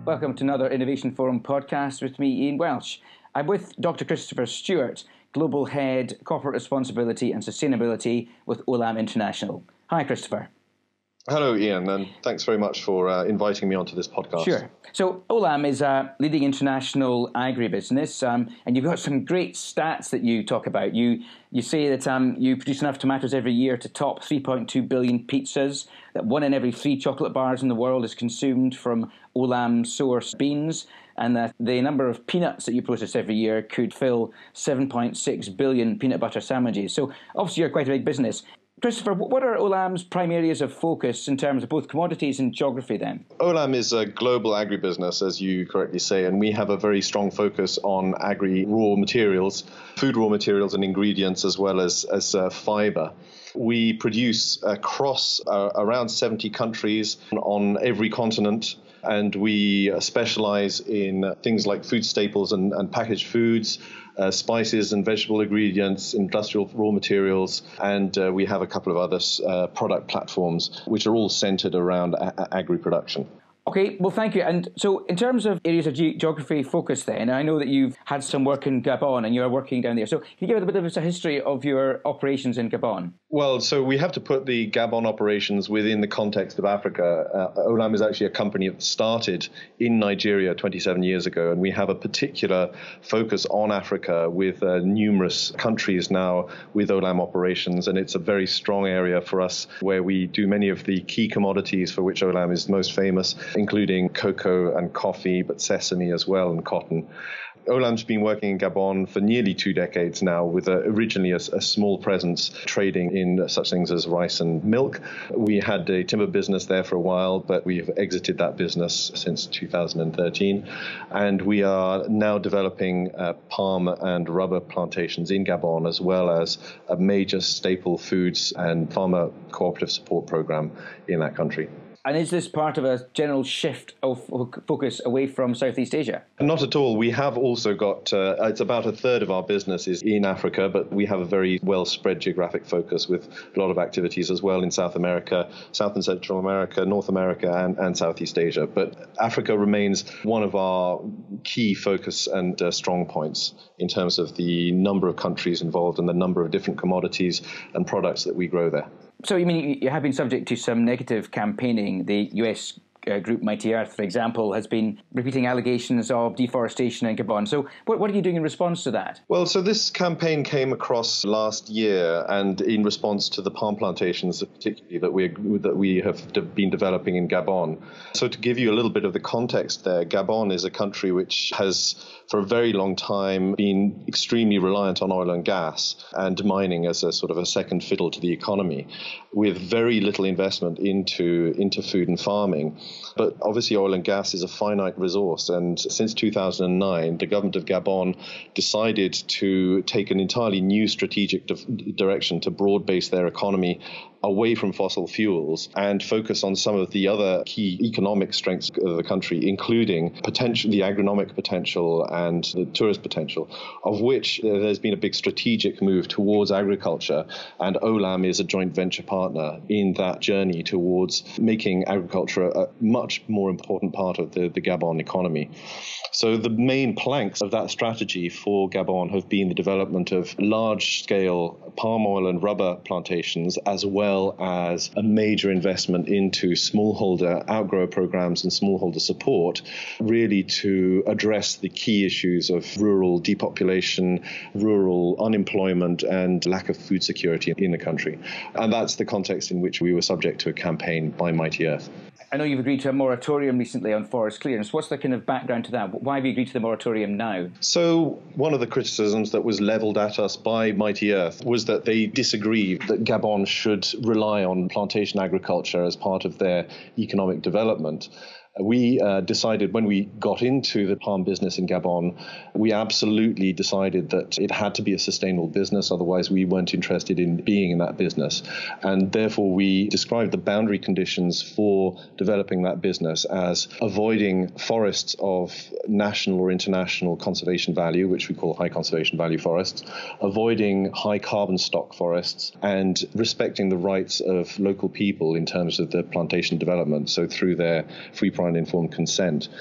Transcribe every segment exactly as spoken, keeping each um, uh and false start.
Welcome to another Innovation Forum podcast with me, Ian Welsh. I'm with Doctor Christopher Stewart, Global Head, Corporate Responsibility and Sustainability with Olam International. Hi, Christopher. Hello, Ian, and thanks very much for uh, inviting me onto this podcast. Sure. So Olam is a leading international agribusiness, um, and you've got some great stats that you talk about. You you say that um, you produce enough tomatoes every year to top three point two billion pizzas, that one in every three chocolate bars in the world is consumed from Olam source beans, and that the number of peanuts that you process every year could fill seven point six billion peanut butter sandwiches. So obviously you're quite a big business. Christopher, what are Olam's prime areas of focus in terms of both commodities and geography then? Olam is a global agribusiness, as you correctly say, and we have a very strong focus on agri raw materials, food raw materials and ingredients, as well as, as uh, fiber. We produce across uh, around seventy countries on every continent, and we specialize in things like food staples and, and packaged foods, uh, spices and vegetable ingredients, industrial raw materials, and uh, we have a couple of other uh, product platforms which are all centered around a- agri-production. Okay, well, thank you. And so in terms of areas of ge- geography focus then, I know that you've had some work in Gabon and you're working down there. So can you give us a bit of a history of your operations in Gabon? Well, so we have to put the Gabon operations within the context of Africa. Uh, Olam is actually a company that started in Nigeria twenty-seven years ago, and we have a particular focus on Africa with uh, numerous countries now with Olam operations, and it's a very strong area for us where we do many of the key commodities for which Olam is most famous, including cocoa and coffee, but sesame as well and cotton. Olam's been working in Gabon for nearly two decades now, with a, originally a, a small presence trading in such things as rice and milk. We had a timber business there for a while, but we've exited that business since two thousand thirteen. And we are now developing uh, palm and rubber plantations in Gabon, as well as a major staple foods and farmer cooperative support program in that country. And is this part of a general shift of focus away from Southeast Asia? Not at all. We have also got, uh, it's about a third of our business is in Africa, but we have a very well spread geographic focus with a lot of activities as well in South America, South and Central America, North America, and, and Southeast Asia. But Africa remains one of our key focus and uh, strong points in terms of the number of countries involved and the number of different commodities and products that we grow there. So, you mean you have been subject to some negative campaigning. The U S uh, group Mighty Earth, for example, has been repeating allegations of deforestation in Gabon. So what, what are you doing in response to that? Well, so this campaign came across last year, and in response to the palm plantations, particularly that we that we have de- been developing in Gabon. So to give you a little bit of the context there, Gabon is a country which has, for a very long time, been extremely reliant on oil and gas and mining as a sort of a second fiddle to the economy, with very little investment into into food and farming. But obviously oil and gas is a finite resource, and since two thousand nine, the government of Gabon decided to take an entirely new strategic di- direction to broad-base their economy away from fossil fuels and focus on some of the other key economic strengths of the country, including potential, the agronomic potential and the tourist potential, of which there's been a big strategic move towards agriculture, and Olam is a joint venture partner in that journey towards making agriculture a much more important part of the, the Gabon economy. So the main planks of that strategy for Gabon have been the development of large-scale palm oil and rubber plantations, as well as a major investment into smallholder outgrower programs and smallholder support, really to address the key issues of rural depopulation, rural unemployment, and lack of food security in the country. And that's the context in which we were subject to a campaign by Mighty Earth. I know you've agreed to a moratorium recently on forest clearance. What's the kind of background to that? Why have you agreed to the moratorium now? So one of the criticisms that was levelled at us by Mighty Earth was that they disagree that Gabon should rely on plantation agriculture as part of their economic development. We uh, decided when we got into the palm business in Gabon, we absolutely decided that it had to be a sustainable business. Otherwise, we weren't interested in being in that business. And therefore, we described the boundary conditions for developing that business as avoiding forests of national or international conservation value, which we call high conservation value forests, avoiding high carbon stock forests, and respecting the rights of local people in terms of the plantation development, so through their free, prior and informed consent.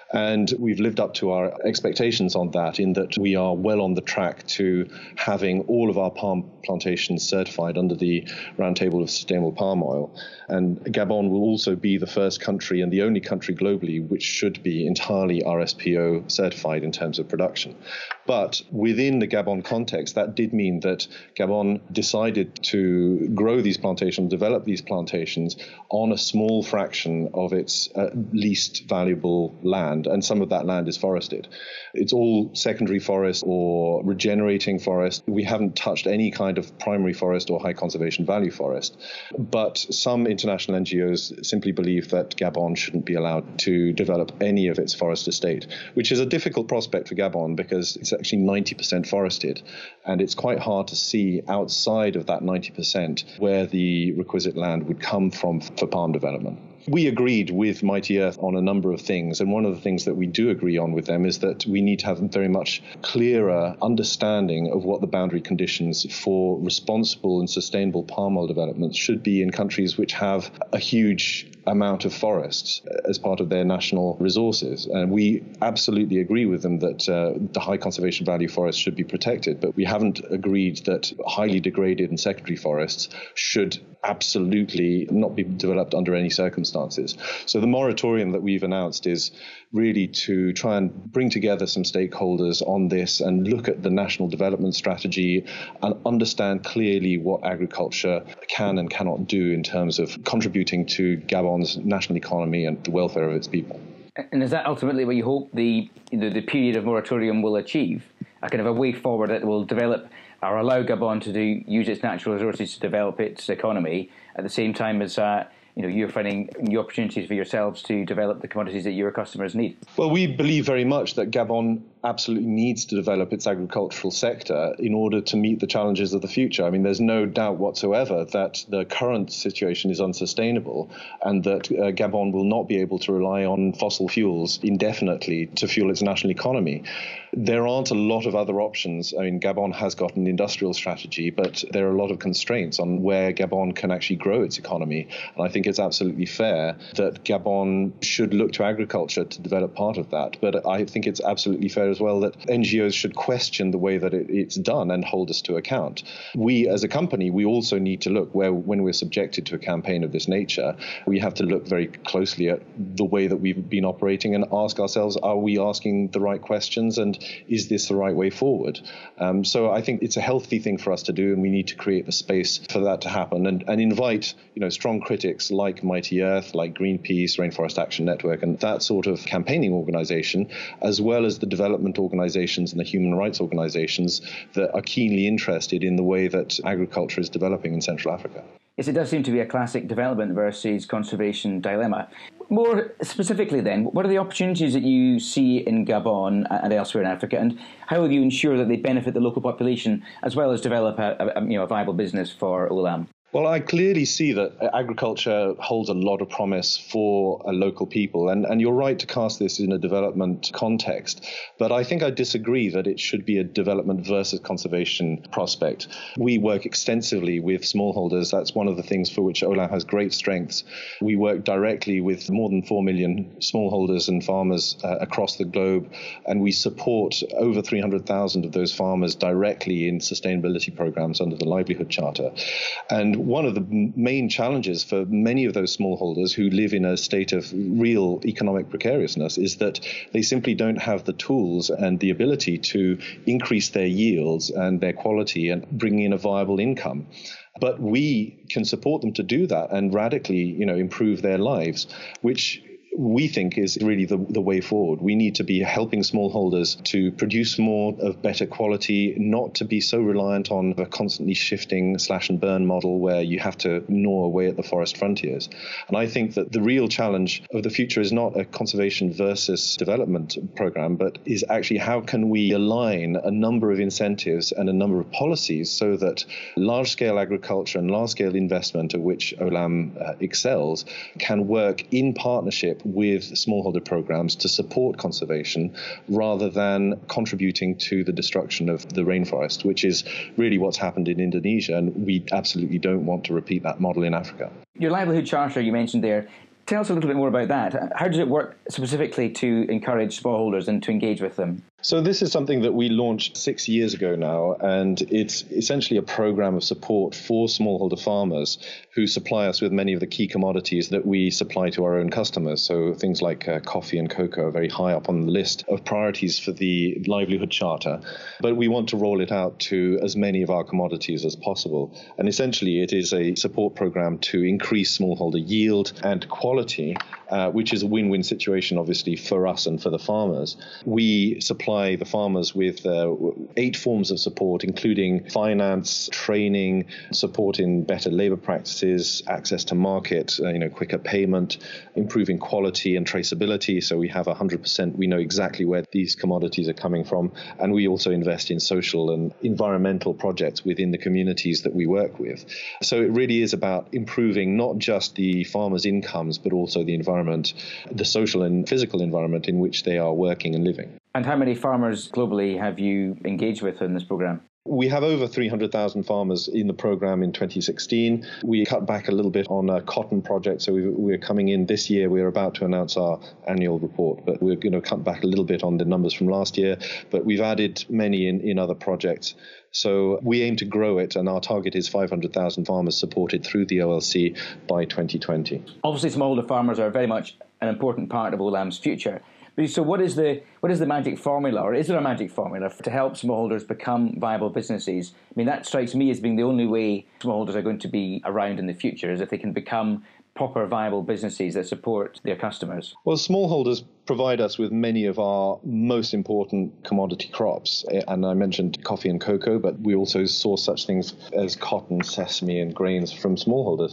And we've lived up to our expectations on that, in that we are well on the track to having all of our palm plantations certified under the Roundtable of Sustainable Palm Oil. And Gabon will also be the first country and the only country globally which should be entirely R S P O certified in terms of production. But within the Gabon context, that did mean that Gabon decided to grow these plantations, develop these plantations on a small fraction of its uh, least valuable land, and some of that land is forested. It's all secondary forest or regenerating forest. We haven't touched any kind of primary forest or high conservation value forest. But some international N G Os simply believe that Gabon shouldn't be allowed to develop any of its forest estate, which is a difficult prospect for Gabon because it's actually ninety percent forested. And it's quite hard to see outside of that ninety percent where the requisite land would come from for palm development. We agreed with Mighty Earth on a number of things, and one of the things that we do agree on with them is that we need to have a very much clearer understanding of what the boundary conditions for responsible and sustainable palm oil developments should be in countries which have a huge amount of forests as part of their national resources. And we absolutely agree with them that uh, the high conservation value forests should be protected, but we haven't agreed that highly degraded and secondary forests should absolutely not be developed under any circumstances. So the moratorium that we've announced is really to try and bring together some stakeholders on this and look at the national development strategy and understand clearly what agriculture can and cannot do in terms of contributing to Gabon's national economy and the welfare of its people. And is that ultimately what you hope the, you know, the period of moratorium will achieve? A kind of a way forward that will develop or allow Gabon to do use its natural resources to develop its economy at the same time as uh, you know, you're finding new opportunities for yourselves to develop the commodities that your customers need? Well, we believe very much that Gabon absolutely needs to develop its agricultural sector in order to meet the challenges of the future. I mean, there's no doubt whatsoever that the current situation is unsustainable and that uh, Gabon will not be able to rely on fossil fuels indefinitely to fuel its national economy. There aren't a lot of other options. I mean, Gabon has got an industrial strategy, but there are a lot of constraints on where Gabon can actually grow its economy. And I think it's absolutely fair that Gabon should look to agriculture to develop part of that. But I think it's absolutely fair as well that N G Os should question the way that it, it's done and hold us to account. We, as a company, we also need to look where, when we're subjected to a campaign of this nature, we have to look very closely at the way that we've been operating and ask ourselves, are we asking the right questions and is this the right way forward? Um, so I think it's a healthy thing for us to do, and we need to create the space for that to happen and, and invite, you know, strong critics like Mighty Earth, like Greenpeace, Rainforest Action Network, and that sort of campaigning organization, as well as the development organizations and the human rights organizations that are keenly interested in the way that agriculture is developing in Central Africa. Yes, it does seem to be a classic development versus conservation dilemma. More specifically then, what are the opportunities that you see in Gabon and elsewhere in Africa, and how will you ensure that they benefit the local population as well as develop a, a, you know, a viable business for Olam? Well, I clearly see that agriculture holds a lot of promise for uh, local people. And, and you're right to cast this in a development context. But I think I disagree that it should be a development versus conservation prospect. We work extensively with smallholders. That's one of the things for which Olam has great strengths. We work directly with more than four million smallholders and farmers uh, across the globe. And we support over three hundred thousand of those farmers directly in sustainability programs under the Livelihood Charter. And one of the main challenges for many of those smallholders who live in a state of real economic precariousness is that they simply don't have the tools and the ability to increase their yields and their quality and bring in a viable income. But we can support them to do that and radically, you know, improve their lives, which we think is really the, the way forward. We need to be helping smallholders to produce more of better quality, not to be so reliant on a constantly shifting slash and burn model where you have to gnaw away at the forest frontiers. And I think that the real challenge of the future is not a conservation versus development program, but is actually how can we align a number of incentives and a number of policies so that large-scale agriculture and large-scale investment, of which Olam uh, excels, can work in partnership with smallholder programs to support conservation rather than contributing to the destruction of the rainforest, which is really what's happened in Indonesia, and we absolutely don't want to repeat that model in Africa. Your livelihood charter you mentioned there Tell us a little bit more about that. How does it work specifically to encourage smallholders and to engage with them? So this is something that we launched six years ago now, and it's essentially a program of support for smallholder farmers who supply us with many of the key commodities that we supply to our own customers. So things like uh, coffee and cocoa are very high up on the list of priorities for the Livelihood Charter, but we want to roll it out to as many of our commodities as possible. And essentially it is a support program to increase smallholder yield and quality, uh, which is a win-win situation, obviously, for us and for the farmers. We supply the farmers with uh, eight forms of support, including finance, training, support in better labor practices, access to market, uh, you know, quicker payment, improving quality and traceability. So we have one hundred percent, we know exactly where these commodities are coming from. And we also invest in social and environmental projects within the communities that we work with. So it really is about improving not just the farmers' incomes, but also the environment, the social and physical environment in which they are working and living. And how many farmers globally have you engaged with in this program? We have over three hundred thousand farmers in the program in twenty sixteen. We cut back a little bit on a cotton project. So we, we're coming in this year. We're about to announce our annual report, but we're going to cut back a little bit on the numbers from last year. But we've added many in, in other projects. So we aim to grow it, and our target is five hundred thousand farmers supported through the O L C by twenty twenty. Obviously, smallholder farmers are very much an important part of Olam's future. So what is the what is the magic formula, or is there a magic formula to help smallholders become viable businesses? I mean, that strikes me as being the only way smallholders are going to be around in the future, is if they can become proper viable businesses that support their customers. Well, smallholders provide us with many of our most important commodity crops. And I mentioned coffee and cocoa, but we also source such things as cotton, sesame, and grains from smallholders.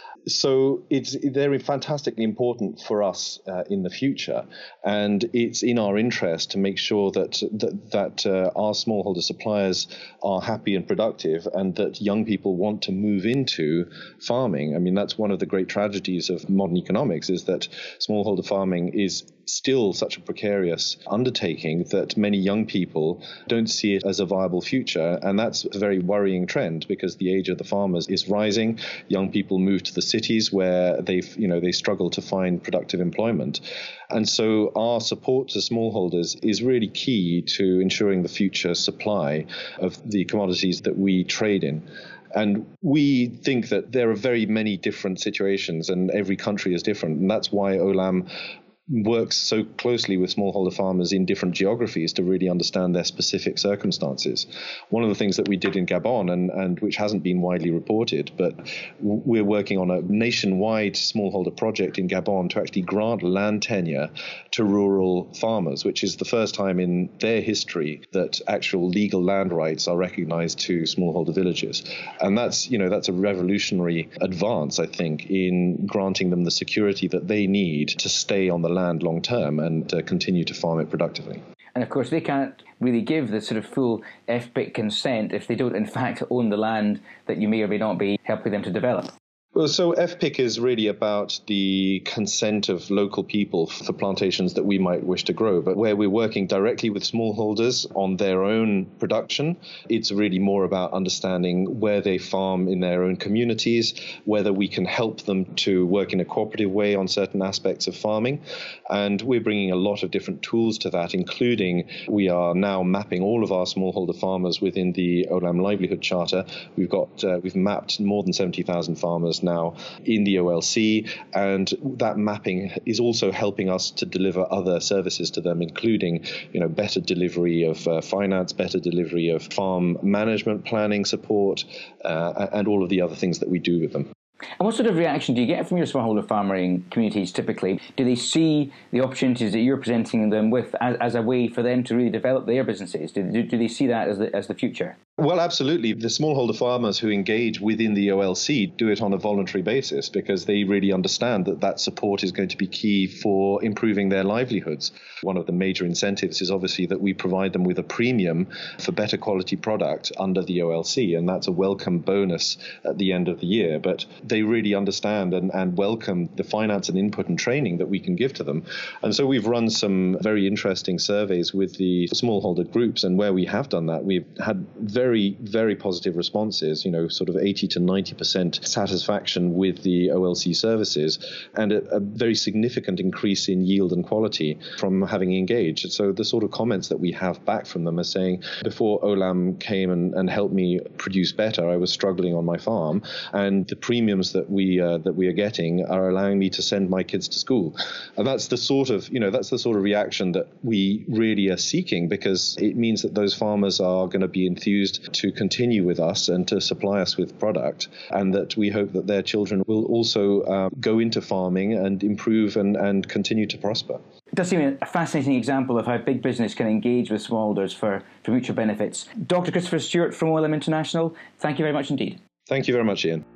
So it's they're fantastically important for us uh, in the future, and it's in our interest to make sure that that, that uh, our smallholder suppliers are happy and productive, and that young people want to move into farming. I mean, that's one of the great tragedies of modern economics, is that smallholder farming is still such a precarious undertaking that many young people don't see it as a viable future. And that's a very worrying trend, because the age of the farmers is rising. Young people move to the cities where they've, you know, they struggle to find productive employment. And so our support to smallholders is really key to ensuring the future supply of the commodities that we trade in. And we think that there are very many different situations, and every country is different. And that's why Olam works so closely with smallholder farmers in different geographies to really understand their specific circumstances. One of the things that we did in Gabon, and, and which hasn't been widely reported, but we're working on a nationwide smallholder project in Gabon to actually grant land tenure to rural farmers, which is the first time in their history that actual legal land rights are recognized to smallholder villages. And that's, you know, that's a revolutionary advance, I think, in granting them the security that they need to stay on the land long term and uh, continue to farm it productively. And of course, they can't really give the sort of full F P I C consent if they don't in fact own the land that you may or may not be helping them to develop. Well, so F P I C is really about the consent of local people for plantations that we might wish to grow. But where we're working directly with smallholders on their own production, it's really more about understanding where they farm in their own communities, whether we can help them to work in a cooperative way on certain aspects of farming. And we're bringing a lot of different tools to that, including we are now mapping all of our smallholder farmers within the Olam Livelihood Charter. We've got uh, we've mapped more than seventy thousand farmers now in the O L C, and that mapping is also helping us to deliver other services to them, including, you know, better delivery of uh, finance, better delivery of farm management planning support, uh, and all of the other things that we do with them. And what sort of reaction do you get from your smallholder farming communities typically? Do they see the opportunities that you're presenting them with as, as a way for them to really develop their businesses? Do, do, do they see that as the, as the future? Well, absolutely. The smallholder farmers who engage within the O L C do it on a voluntary basis, because they really understand that that support is going to be key for improving their livelihoods. One of the major incentives is obviously that we provide them with a premium for better quality product under the O L C, and that's a welcome bonus at the end of the year. But they really understand and, and welcome the finance and input and training that we can give to them. And so we've run some very interesting surveys with the smallholder groups, and where we have done that, we've had very very, very positive responses, you know, sort of eighty to ninety percent satisfaction with the O L C services, and a, a very significant increase in yield and quality from having engaged. So the sort of comments that we have back from them are saying, before Olam came and, and helped me produce better, I was struggling on my farm, and the premiums that we uh, that we are getting are allowing me to send my kids to school. And that's the sort of, you know, that's the sort of reaction that we really are seeking, because it means that those farmers are going to be enthused to continue with us and to supply us with product, and that we hope that their children will also uh, go into farming and improve and, and continue to prosper. It does seem a fascinating example of how big business can engage with smallholders for, for mutual benefits. Doctor Christopher Stewart from Olam International, thank you very much indeed. Thank you very much, Ian.